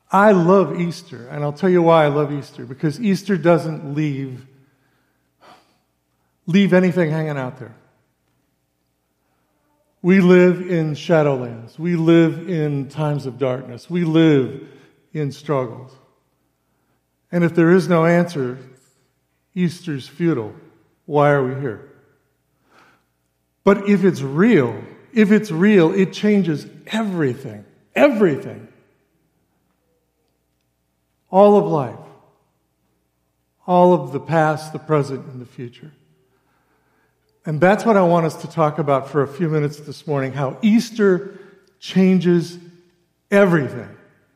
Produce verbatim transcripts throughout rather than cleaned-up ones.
I love Easter, and I'll tell you why I love Easter. Because Easter doesn't leave, leave anything hanging out there. We live in shadowlands. We live in times of darkness. We live in struggles. And if there is no answer, Easter's futile. Why are we here? But if it's real, if it's real, it changes everything. Everything. All of life. All of the past, the present, and the future. And that's what I want us to talk about for a few minutes this morning, how Easter changes everything.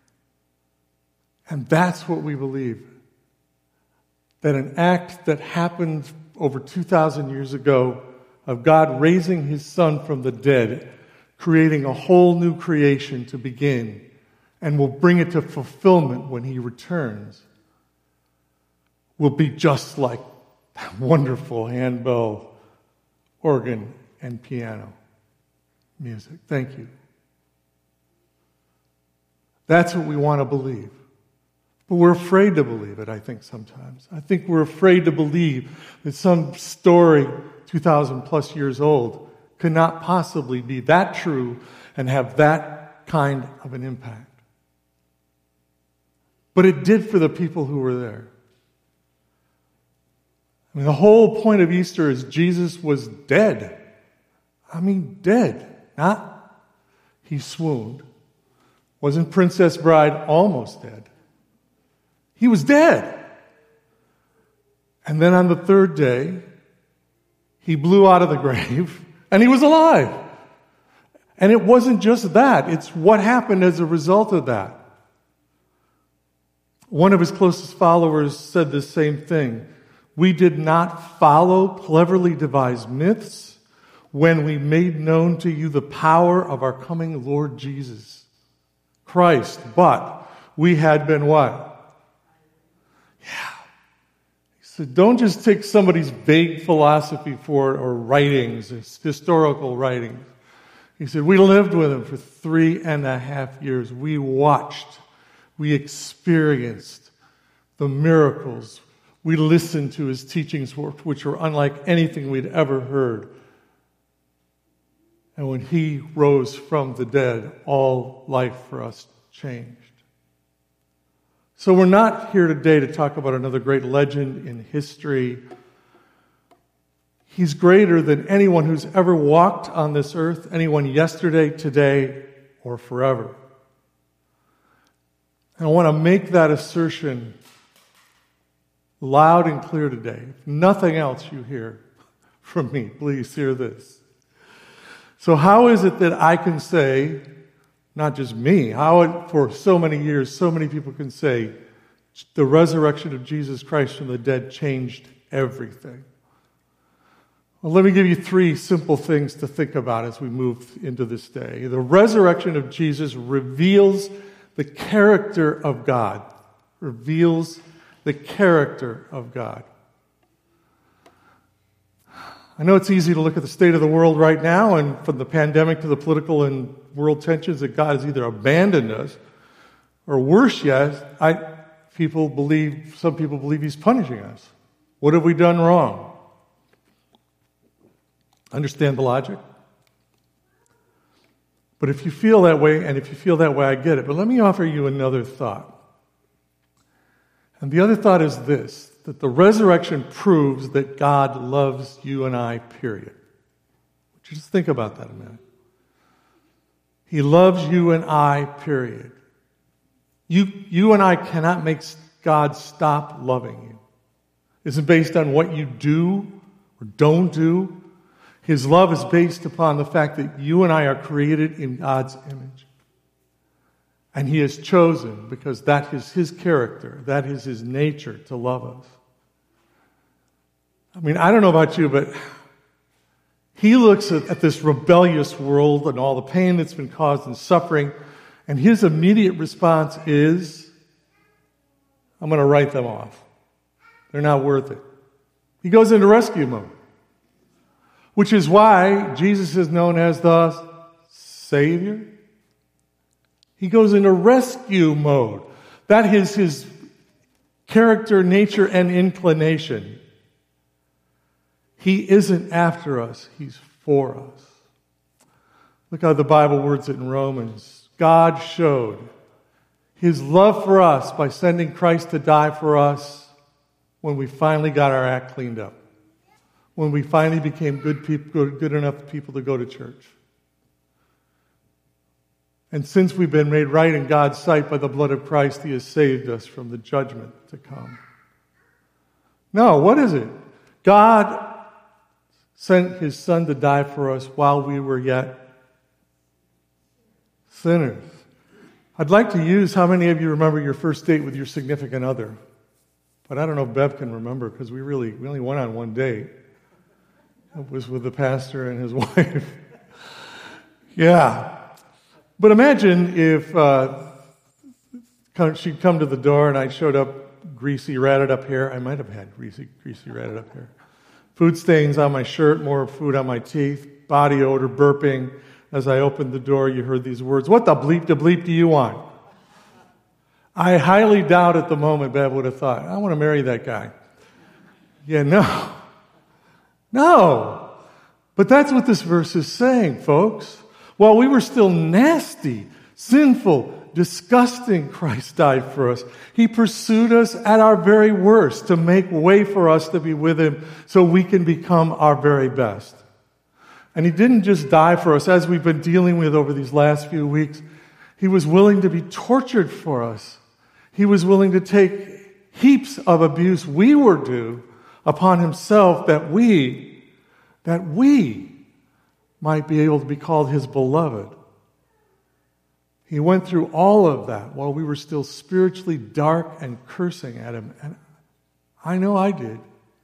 And that's what we believe. That an act that happened over two thousand years ago of God raising his Son from the dead, creating a whole new creation to begin, and will bring it to fulfillment when he returns, will be just like that wonderful handbell, organ, and piano music. Thank you. That's what we want to believe. But we're afraid to believe it, I think, sometimes. I think we're afraid to believe that some story two thousand plus years old could not possibly be that true and have that kind of an impact. But it did for the people who were there. I mean, the whole point of Easter is Jesus was dead. I mean, dead. Not he swooned. Wasn't Princess Bride almost dead? He was dead. And then on the third day, he blew out of the grave, and he was alive. And it wasn't just that. It's what happened as a result of that. One of his closest followers said the same thing. We did not follow cleverly devised myths when we made known to you the power of our coming Lord Jesus Christ, but we had been what? Yeah. He said, don't just take somebody's vague philosophy for it or writings, historical writings. He said, we lived with him for three and a half years. We watched. We experienced the miracles. We listened to his teachings, which were unlike anything we'd ever heard. And when he rose from the dead, all life for us changed. So we're not here today to talk about another great legend in history. He's greater than anyone who's ever walked on this earth, anyone yesterday, today, or forever. And I want to make that assertion loud and clear today. If nothing else you hear from me, please hear this. So how is it that I can say, not just me, how for so many years, so many people can say, the resurrection of Jesus Christ from the dead changed everything? Well, let me give you three simple things to think about as we move into this day. The resurrection of Jesus reveals the character of God. Reveals the character of God. I know it's easy to look at the state of the world right now, and from the pandemic to the political and world tensions, that God has either abandoned us, or worse yet, I, people believe, some people believe he's punishing us. What have we done wrong? Understand the logic? But if you feel that way, and if you feel that way, I get it. But let me offer you another thought. And the other thought is this, that the resurrection proves that God loves you and I, period. Just think about that a minute. He loves you and I, period. You, you and I cannot make God stop loving you. It isn't based on what you do or don't do. His love is based upon the fact that you and I are created in God's image. And he has chosen, because that is his character, that is his nature, to love us. I mean, I don't know about you, but he looks at, at this rebellious world and all the pain that's been caused and suffering, and his immediate response is, I'm going to write them off. They're not worth it. He goes into rescue mode, which is why Jesus is known as the Savior. He goes into rescue mode. That is his character, nature, and inclination. He isn't after us, he's for us. Look how the Bible words it in Romans. God showed his love for us by sending Christ to die for us when we finally got our act cleaned up. When we finally became good people, good, good enough people to go to church. And since we've been made right in God's sight by the blood of Christ, he has saved us from the judgment to come. No, what is it? God sent his son to die for us while we were yet sinners. I'd like to use, how many of you remember your first date with your significant other? But I don't know if Bev can remember, because we really, we only went on one date. It was with the pastor and his wife. Yeah. But imagine if uh, she'd come to the door and I showed up greasy, ratted up hair. I might have had greasy, greasy, ratted up hair. Food stains on my shirt, more food on my teeth, body odor, burping. As I opened the door, you heard these words, "What the bleep to bleep do you want?" I highly doubt at the moment Bev would have thought, I want to marry that guy. Yeah, no. No. But that's what this verse is saying, folks. While we were still nasty, sinful, disgusting, Christ died for us. He pursued us at our very worst to make way for us to be with him so we can become our very best. And he didn't just die for us, as we've been dealing with over these last few weeks. He was willing to be tortured for us. He was willing to take heaps of abuse we were due upon himself that we, that we might be able to be called his beloved. He went through all of that while we were still spiritually dark and cursing at him. And I know I did.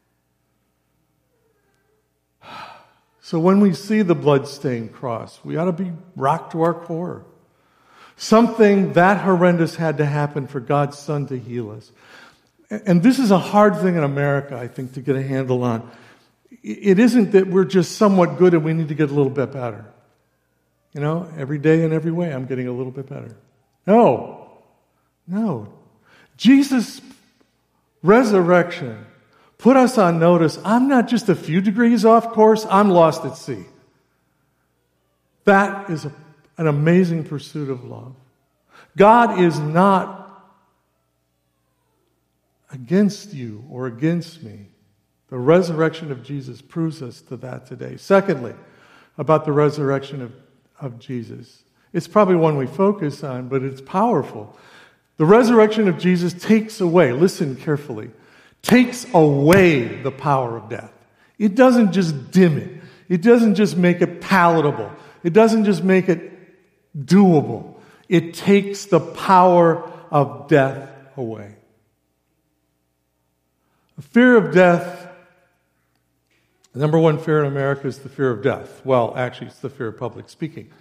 So when we see the bloodstained cross, we ought to be rocked to our core. Something that horrendous had to happen for God's Son to heal us. And this is a hard thing in America, I think, to get a handle on. It isn't that we're just somewhat good and we need to get a little bit better. You know, every day in every way I'm getting a little bit better. No. No. Jesus' resurrection put us on notice. I'm not just a few degrees off course, I'm lost at sea. That is a, an amazing pursuit of love. God is not against you or against me. The resurrection of Jesus proves us to that today. Secondly, about the resurrection of, of Jesus. It's probably one we focus on, but it's powerful. The resurrection of Jesus takes away, listen carefully, takes away the power of death. It doesn't just dim it. It doesn't just make it palatable. It doesn't just make it doable. It takes the power of death away. The fear of death, the number one fear in America is the fear of death. Well, actually, it's the fear of public speaking,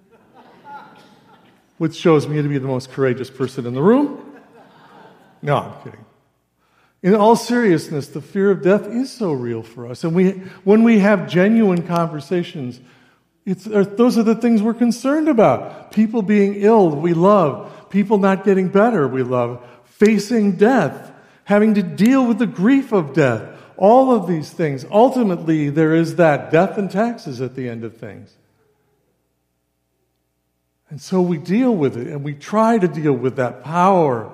which shows me to be the most courageous person in the room. No, I'm kidding. In all seriousness, the fear of death is so real for us. And we, when we have genuine conversations, it's, those are the things we're concerned about. People being ill, we love. People not getting better, we love. Facing death, having to deal with the grief of death. All of these things. Ultimately, there is that death and taxes at the end of things. And so we deal with it, and we try to deal with that power.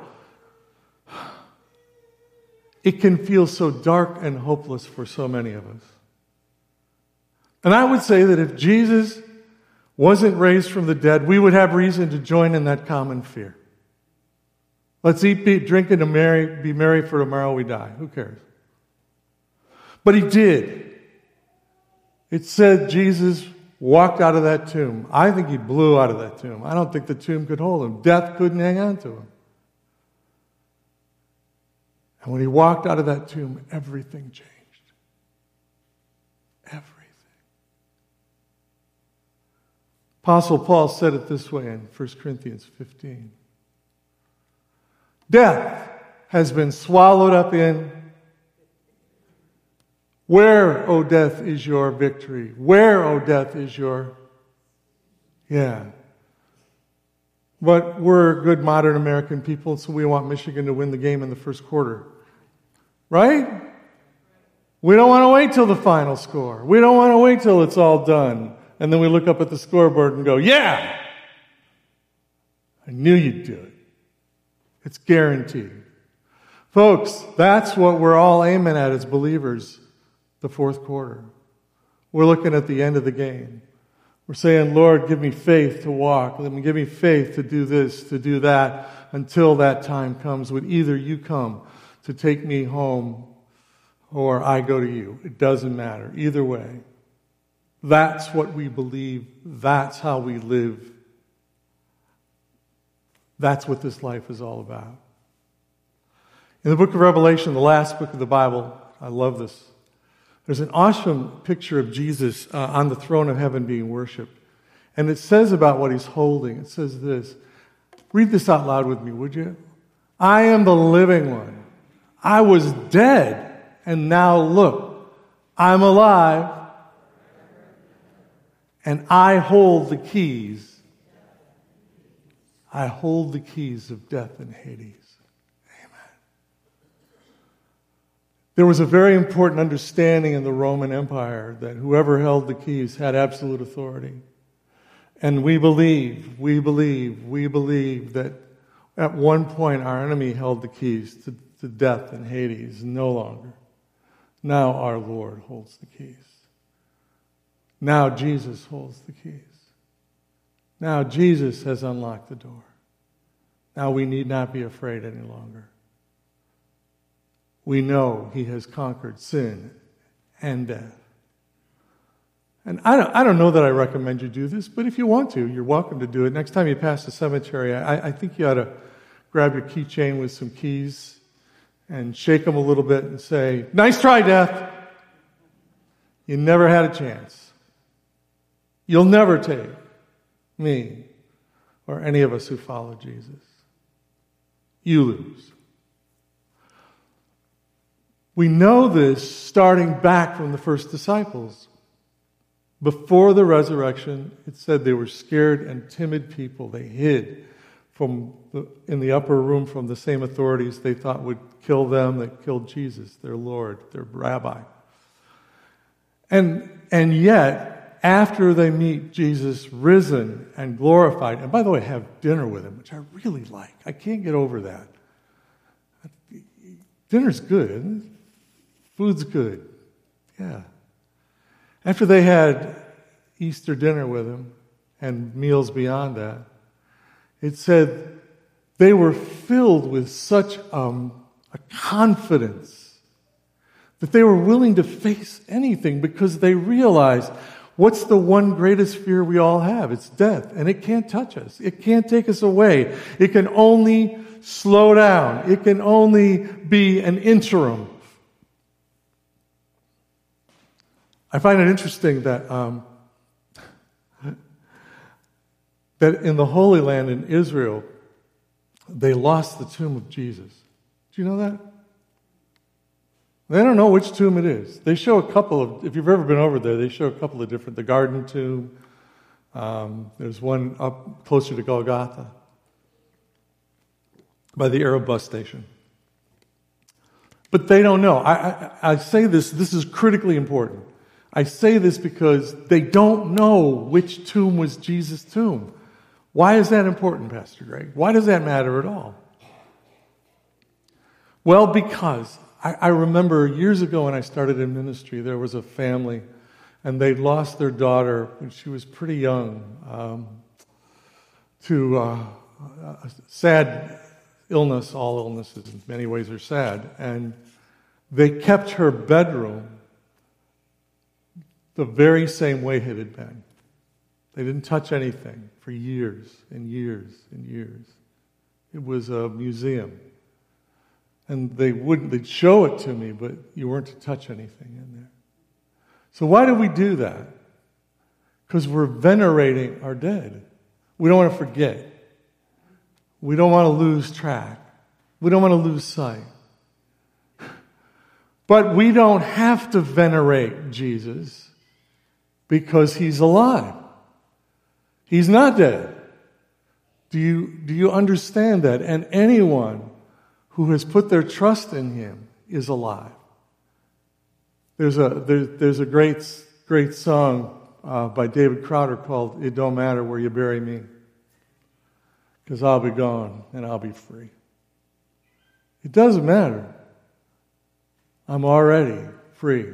It can feel so dark and hopeless for so many of us. And I would say that if Jesus wasn't raised from the dead, we would have reason to join in that common fear. Let's eat, be, drink, and merry, be merry, for tomorrow we die. Who cares? But he did. It said Jesus walked out of that tomb. I think he blew out of that tomb. I don't think the tomb could hold him. Death couldn't hang on to him. And when he walked out of that tomb, everything changed. Everything. Apostle Paul said it this way in First Corinthians fifteen. Death has been swallowed up in. Where, O death, is your victory? Where, O death, is your... Yeah. But we're good modern American people, so we want Michigan to win the game in the first quarter. Right? We don't want to wait till the final score. We don't want to wait till it's all done. And then we look up at the scoreboard and go, yeah! I knew you'd do it. It's guaranteed. Folks, that's what we're all aiming at as believers, the fourth quarter. We're looking at the end of the game. We're saying, Lord, give me faith to walk. Let me give me faith to do this, to do that, until that time comes when either you come to take me home or I go to you. It doesn't matter. Either way. That's what we believe. That's how we live. That's what this life is all about. In the book of Revelation, the last book of the Bible, I love this. There's an awesome picture of Jesus uh, on the throne of heaven being worshipped. And it says about what he's holding. It says this. Read this out loud with me, would you? I am the living one. I was dead, and now look, I'm alive, and I hold the keys. I hold the keys of death and Hades. There was a very important understanding in the Roman Empire that whoever held the keys had absolute authority. And we believe, we believe, we believe that at one point our enemy held the keys to, to death and Hades, no longer. Now our Lord holds the keys. Now Jesus holds the keys. Now Jesus has unlocked the door. Now we need not be afraid any longer. We know he has conquered sin and death. And I don't, I don't know that I recommend you do this, but if you want to, you're welcome to do it. Next time you pass the cemetery, I, I think you ought to grab your keychain with some keys and shake them a little bit and say, nice try, death. You never had a chance. You'll never take me or any of us who follow Jesus. You lose. We know this starting back from the first disciples. Before the resurrection, it said they were scared and timid people. They hid from the, in the upper room from the same authorities they thought would kill them that killed Jesus, their Lord, their rabbi. And, and yet, after they meet Jesus risen and glorified, and by the way, have dinner with him, which I really like. I can't get over that. Dinner's good, isn't it? Food's good. Yeah. After they had Easter dinner with him and meals beyond that, it said they were filled with such um, a confidence that they were willing to face anything because they realized what's the one greatest fear we all have? It's death, and it can't touch us. It can't take us away. It can only slow down. It can only be an interim. I find it interesting that um, that in the Holy Land in Israel, they lost the tomb of Jesus. Do you know that? They don't know which tomb it is. They show a couple of, if you've ever been over there, they show a couple of different, the Garden Tomb. Um, there's one up closer to Golgotha by the Arab bus station. But they don't know. I, I, I say this, this is critically important. I say this because they don't know which tomb was Jesus' tomb. Why is that important, Pastor Greg? Why does that matter at all? Well, because I, I remember years ago when I started in ministry, there was a family, and they'd lost their daughter when she was pretty young um, to uh, a sad illness. All illnesses in many ways are sad. And they kept her bedroom the very same way it had been. They didn't touch anything for years and years and years. It was a museum. And they wouldn't, they'd show it to me, but you weren't to touch anything in there. So why do we do that? Because we're venerating our dead. We don't want to forget. We don't want to lose track. We don't want to lose sight. But we don't have to venerate Jesus because he's alive. He's not dead. Do you, do you understand that? And anyone who has put their trust in him is alive. There's a, there, there's a great, great song uh, by David Crowder called "It Don't Matter Where You Bury Me, because I'll be gone and I'll be free." It doesn't matter. I'm already free.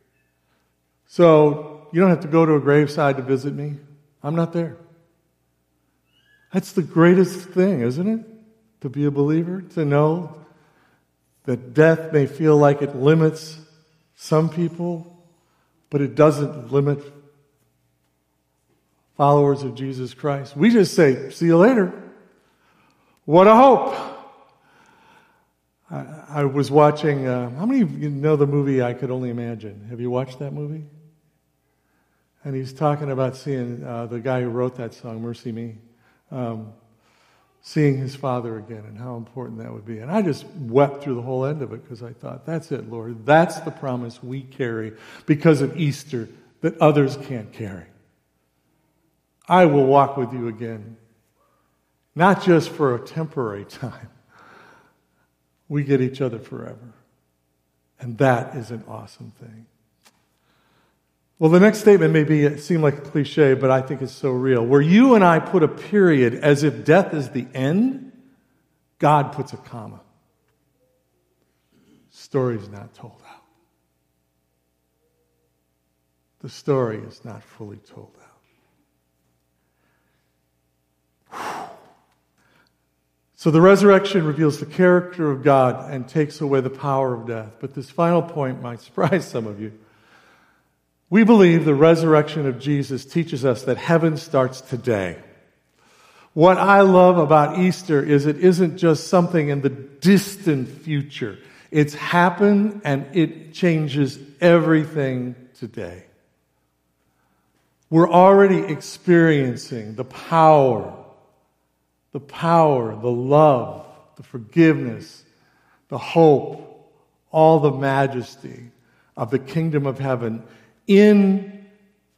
So you don't have to go to a graveside to visit me. I'm not there. That's the greatest thing, isn't it? To be a believer, to know that death may feel like it limits some people, but it doesn't limit followers of Jesus Christ. We just say, see you later. What a hope. I, I was watching, uh, how many of you know the movie I Could Only Imagine? Have you watched that movie? And he's talking about seeing uh, the guy who wrote that song, Mercy Me, um, seeing his father again and how important that would be. And I just wept through the whole end of it because I thought, that's it, Lord. That's the promise we carry because of Easter that others can't carry. I will walk with you again, not just for a temporary time. We get each other forever. And that is an awesome thing. Well, the next statement may be seem like a cliche, but I think it's so real. Where you and I put a period as if death is the end, God puts a comma. Story's not told out. The story is not fully told out. So the resurrection reveals the character of God and takes away the power of death. But this final point might surprise some of you. We believe the resurrection of Jesus teaches us that heaven starts today. What I love about Easter is it isn't just something in the distant future. It's happened and it changes everything today. We're already experiencing the power, the power, the love, the forgiveness, the hope, all the majesty of the kingdom of heaven in,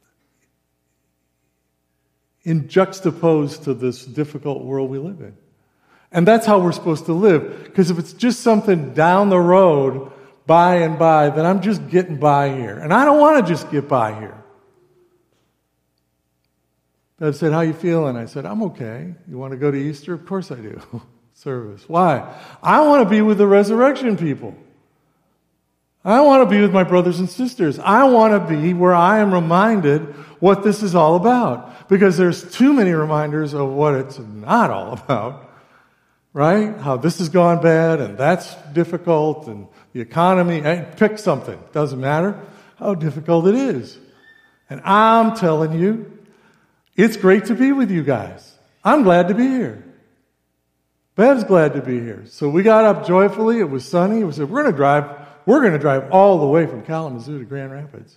in juxtaposed to this difficult world we live in. And that's how we're supposed to live. Because if it's just something down the road, by and by, then I'm just getting by here. And I don't want to just get by here. Bev said, how you feeling? I said, I'm okay. You want to go to Easter? Of course I do. Service. Why? I want to be with the resurrection people. I want to be with my brothers and sisters. I want to be where I am reminded what this is all about. Because there's too many reminders of what it's not all about. Right? How this has gone bad and that's difficult and the economy. Hey, pick something. Doesn't matter how difficult it is. And I'm telling you, it's great to be with you guys. I'm glad to be here. Bev's glad to be here. So we got up joyfully. It was sunny. We said, we're going to drive... We're going to drive all the way from Kalamazoo to Grand Rapids.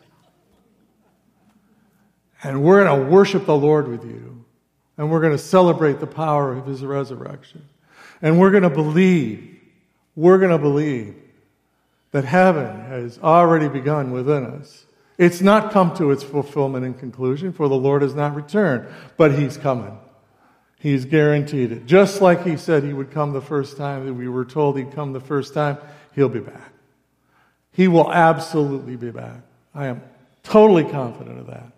And we're going to worship the Lord with you. And we're going to celebrate the power of His resurrection. And we're going to believe, we're going to believe that heaven has already begun within us. It's not come to its fulfillment and conclusion, for the Lord has not returned, but He's coming. He's guaranteed it. Just like He said He would come the first time, that we were told He'd come the first time, He'll be back. He will absolutely be back. I am totally confident of that.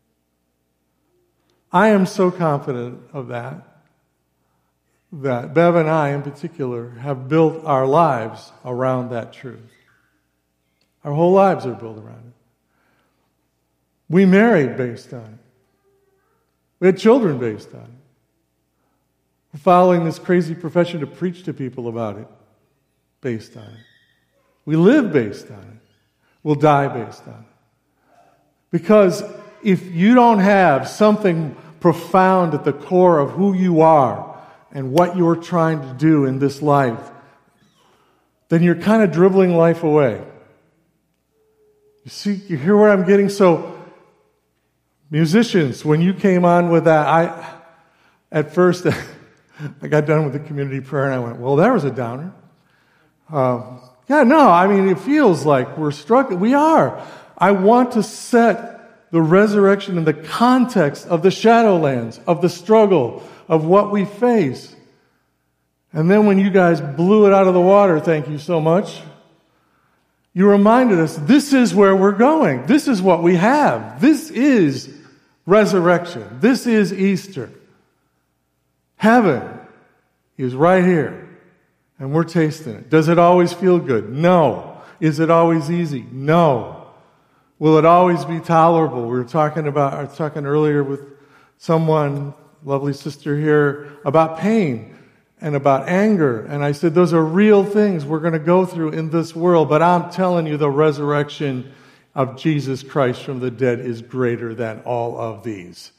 I am so confident of that, that Bev and I in particular have built our lives around that truth. Our whole lives are built around it. We married based on it. We had children based on it. We're following this crazy profession to preach to people about it based on it. We live based on it. We'll die based on it. Because if you don't have something profound at the core of who you are and what you're trying to do in this life, then you're kind of dribbling life away. You see, you hear where I'm getting? So, musicians, when you came on with that, I, at first, I got done with the community prayer and I went, well, that was a downer. Um, Yeah, no, I mean, it feels like we're struggling. We are. I want to set the resurrection in the context of the Shadowlands, of the struggle, of what we face. And then when you guys blew it out of the water, thank you so much, you reminded us this is where we're going. This is what we have. This is resurrection. This is Easter. Heaven is right here, and we're tasting it. Does it always feel good? No. Is it always easy? No. Will it always be tolerable? We were talking about, I was talking earlier with someone, lovely sister here, about pain and about anger. And I said, those are real things we're going to go through in this world. But I'm telling you, the resurrection of Jesus Christ from the dead is greater than all of these.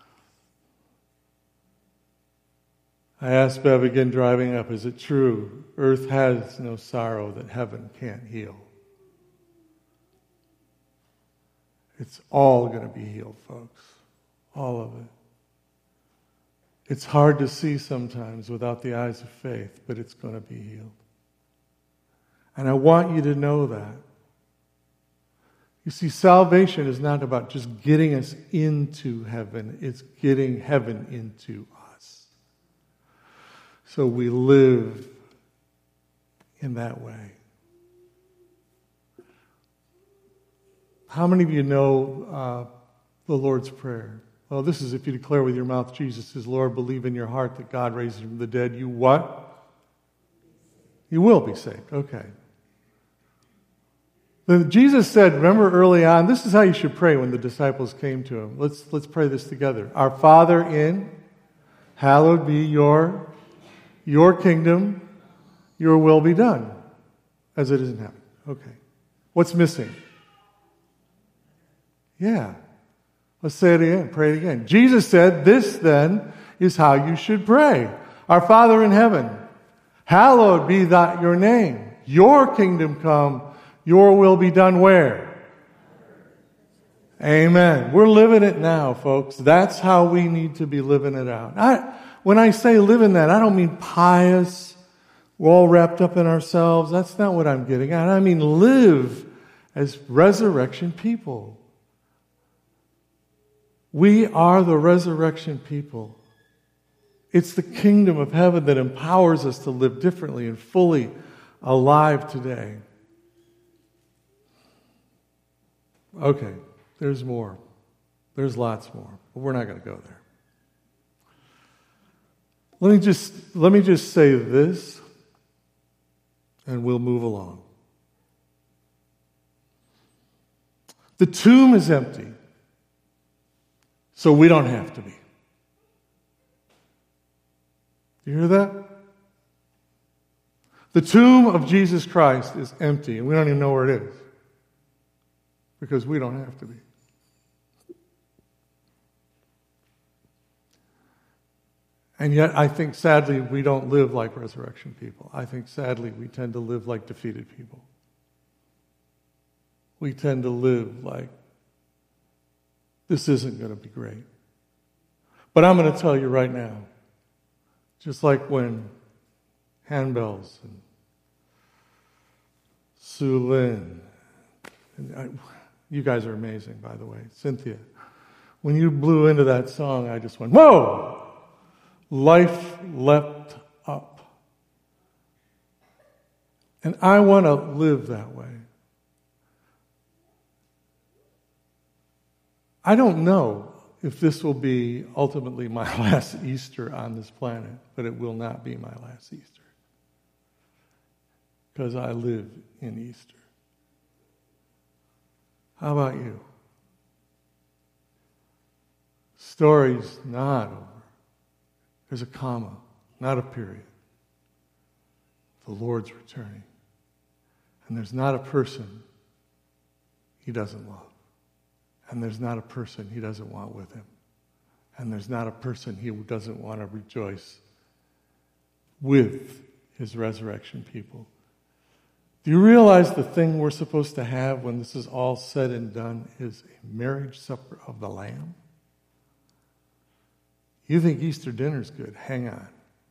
I asked Bev again driving up, is it true? Earth has no sorrow that heaven can't heal. It's all going to be healed, folks. All of it. It's hard to see sometimes without the eyes of faith, but it's going to be healed. And I want you to know that. You see, salvation is not about just getting us into heaven. It's getting heaven into us. So we live in that way. How many of you know uh, the Lord's Prayer? Well, this is if you declare with your mouth Jesus is Lord, believe in your heart that God raised him from the dead, you what? You will be saved. Okay. Then Jesus said, remember early on, this is how you should pray when the disciples came to him. Let's, let's pray this together. Our Father in, hallowed be your, your kingdom, your will be done, as it is in heaven. Okay. What's missing? Yeah. Let's say it again. Pray it again. Jesus said, this then is how you should pray. Our Father in heaven, hallowed be thy, your name. Your kingdom come, your will be done where? Amen. We're living it now, folks. That's how we need to be living it out. I, when I say living that, I don't mean pious. We're all wrapped up in ourselves. That's not what I'm getting at. I mean live as resurrection people. We are the resurrection people. It's the kingdom of heaven that empowers us to live differently and fully alive today. Okay, there's more. There's lots more, but we're not going to go there. Let me just let me just say this, and we'll move along. The tomb is empty. So we don't have to be. You hear that? The tomb of Jesus Christ is empty, and we don't even know where it is. Because we don't have to be. And yet, I think sadly, we don't live like resurrection people. I think sadly, we tend to live like defeated people. We tend to live like this isn't going to be great. But I'm going to tell you right now, just like when handbells and Sue Lynn, and I, you guys are amazing, by the way, Cynthia. When you blew into that song, I just went, whoa! Life leapt up. And I want to live that way. I don't know if this will be ultimately my last Easter on this planet, but it will not be my last Easter. Because I live in Easter. How about you? Story's not over. There's a comma, not a period. The Lord's returning. And there's not a person he doesn't love. And there's not a person he doesn't want with him. And there's not a person he doesn't want to rejoice with his resurrection people. Do you realize the thing we're supposed to have when this is all said and done is a marriage supper of the Lamb? You think Easter dinner's good? Hang on.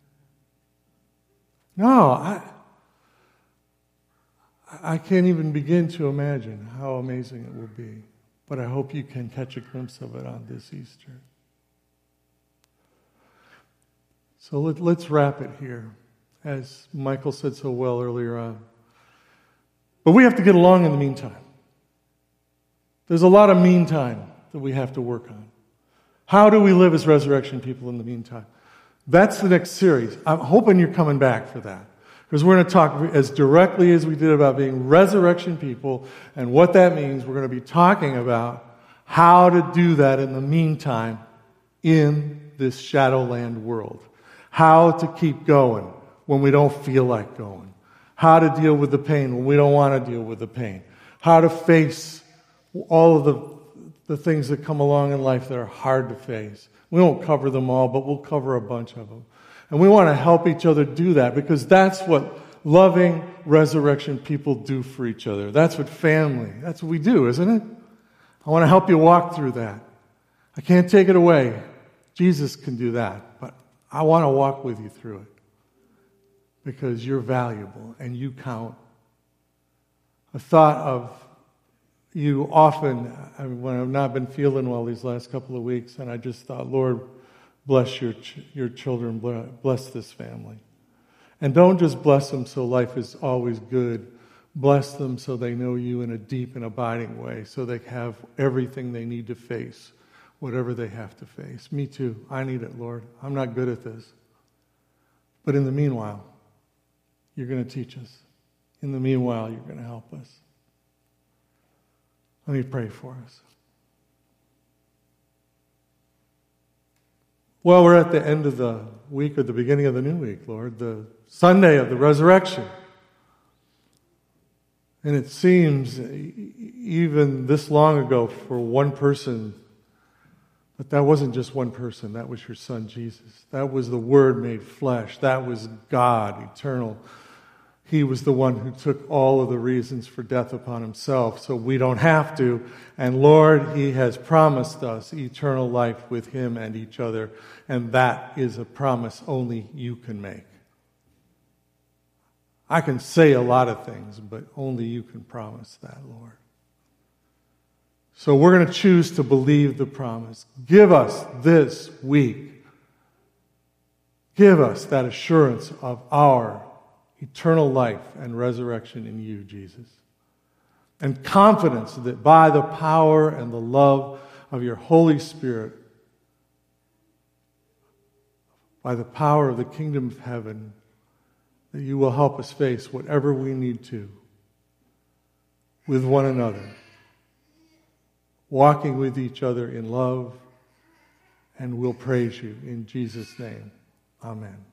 No, I, I can't even begin to imagine how amazing it will be. but I hope you can catch a glimpse of it on this Easter. So let, let's wrap it here, as Michael said so well earlier on. But we have to get along in the meantime. There's a lot of meantime that we have to work on. How do we live as resurrection people in the meantime? That's the next series. I'm hoping you're coming back for that. Because we're going to talk as directly as we did about being resurrection people and what that means. We're going to be talking about how to do that in the meantime in this Shadowland world. How to keep going when we don't feel like going. How to deal with the pain when we don't want to deal with the pain. How to face all of the, the things that come along in life that are hard to face. We won't cover them all, but we'll cover a bunch of them. And we want to help each other do that because that's what loving resurrection people do for each other. That's what family, that's what we do, isn't it? I want to help you walk through that. I can't take it away. Jesus can do that, but I want to walk with you through it because you're valuable and you count. I thought of you often I mean, when I've not been feeling well these last couple of weeks, and I just thought, Lord, bless your ch- your children, bless this family. And don't just bless them so life is always good. Bless them so they know you in a deep and abiding way, so they have everything they need to face whatever they have to face. Me too. I need it, Lord. I'm not good at this. But in the meanwhile, you're going to teach us. In the meanwhile, you're going to help us. Let me pray for us. Well, we're at the end of the week or the beginning of the new week, Lord, the Sunday of the resurrection. And it seems even this long ago for one person, but that wasn't just one person. That was your son, Jesus. That was the Word made flesh. That was God, eternal. He was the one who took all of the reasons for death upon himself, so we don't have to. And Lord, He has promised us eternal life with Him and each other, and that is a promise only you can make. I can say a lot of things, but only you can promise that, Lord. So we're going to choose to believe the promise. Give us this week. Give us that assurance of our eternal life and resurrection in you, Jesus. And confidence that by the power and the love of your Holy Spirit, by the power of the kingdom of heaven, that you will help us face whatever we need to with one another, walking with each other in love, and we'll praise you in Jesus' name. Amen.